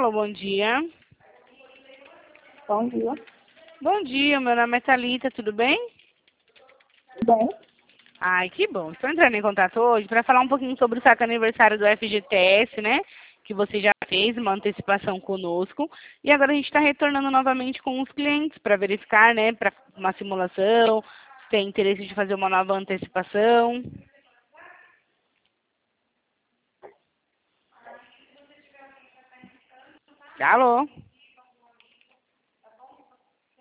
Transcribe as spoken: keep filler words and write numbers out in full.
Alô, bom dia. Bom dia. Bom dia, meu nome é Thalita, tudo bem? Bem, Ai, que bom. Estou entrando em contato hoje para falar um pouquinho sobre o saque aniversário do F G T S, né? Que você já fez uma antecipação conosco. E agora a gente está retornando novamente com os clientes para verificar, né? Para uma simulação, se tem interesse de fazer uma nova antecipação. Alô?